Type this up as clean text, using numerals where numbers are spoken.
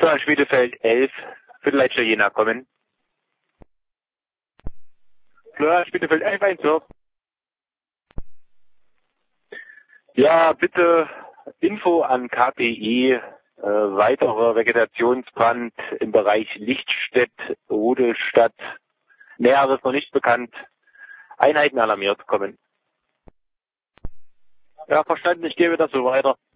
Florian Schmiedefeld 11, Viertelleiter Jena kommen. Florian Schmiedefeld 11, 1 Wort. Ja, bitte Info an KPI, weiterer Vegetationsbrand im Bereich Lichtstedt, Rudelstadt, Näheres noch nicht bekannt, Einheiten alarmiert kommen. Ja, verstanden, ich gebe das so weiter.